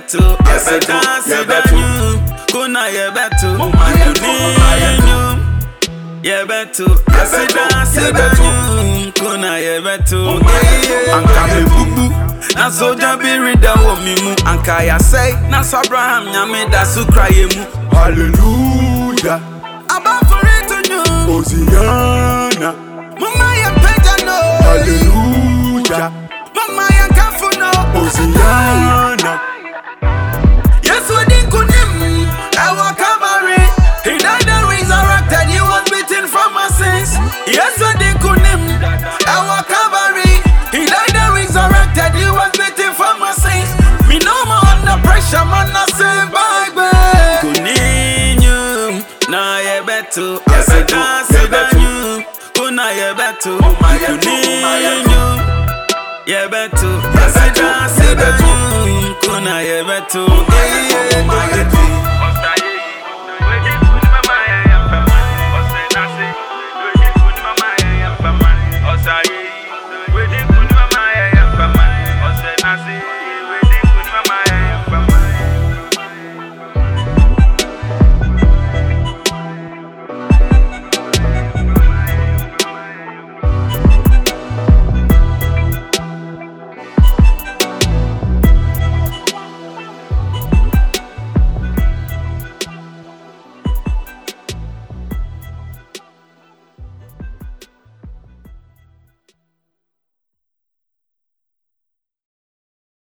betu, kuna ye betu, ye betu, kuna ye betu. Anka me bubu, na soja be rida wo mi mu. Anka ya say, na Abraham nyame da su cry mu. Hallelujah. About for it to you, Hosiana. Mama ya peja no. Hallelujah. Mama ya kafu no. Hosiana.